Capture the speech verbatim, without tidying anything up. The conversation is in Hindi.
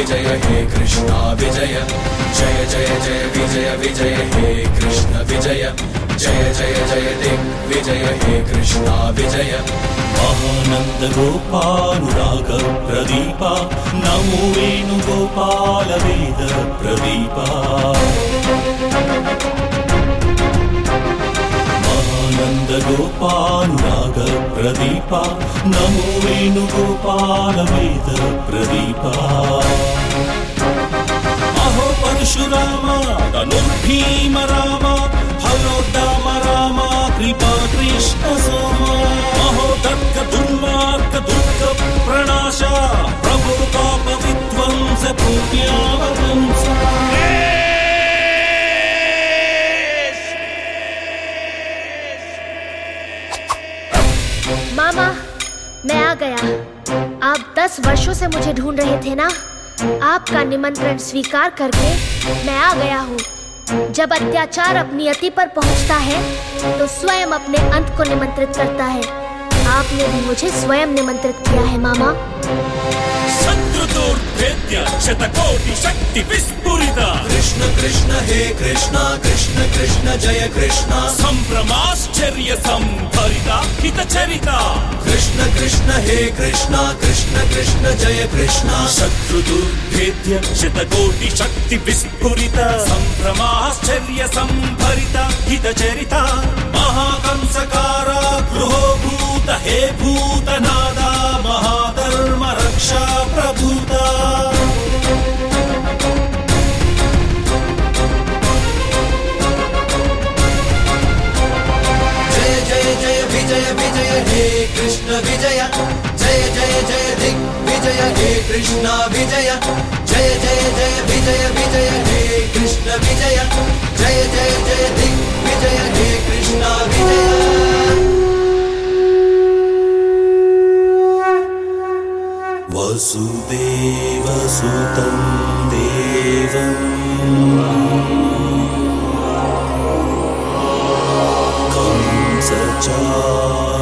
विजय हे कृष्णा विजय, जय जय जय विजय विजय हे कृष्ण विजय, जय जय जय दिग्विजय हे कृष्णा विजय। महानंद गोपानुराग प्रदीपा, नमो वेणुगोपाल वेद प्रदीपा। महानंद गोपानुराग प्रदीपा, नमो वेणुगोपाल वेद प्रदीपा। अहो परशुराम धनुर्भीम राम, हलोद्दाम राम कृपा कृष्ण सोम। अहो दर्ग दुर्मार्ग दुर्ग प्रणाश, प्रभु पाप विध्वंस पुण्यावतंस। मामा, मैं आ गया। आप दस वर्षों से मुझे ढूंढ रहे थे ना। आपका निमंत्रण स्वीकार करके मैं आ गया हूँ। जब अत्याचार अपनी अति पर पहुँचता है तो स्वयं अपने अंत को निमंत्रित करता है। आपने भी मुझे स्वयं निमंत्रित किया है मामा। शत्रु दुर्भेद्य शतकोटि शक्ति विस्फुरित, कृष्ण कृष्ण हे कृष्णा कृष्ण कृष्ण जय कृष्णा। संभ्रमाश्चर्य संभरिता हितचरिता, कृष्ण कृष्ण हे कृष्णा कृष्ण कृष्ण जय कृष्णा। शत्रु दुर्भेद्य शतकोटि शक्ति विस्फुरित, संभ्रमाश्चर्य संभरिता हितचरिता। महाकंसकारा गृहो भूत हे भूतनादा, महाधर्म रक्षा प्रभूता। जय जय जय विजय विजय हे कृष्ण विजय, जय जय जय दिग्विजय हे कृष्णा विजय, जय जय जय विजय विजय हे कृष्ण विजय, जय जय जय दिग्विजय हे कृष्णा विजय। वसुदेवसुतं देवं कंसचाणूरमर्दनं,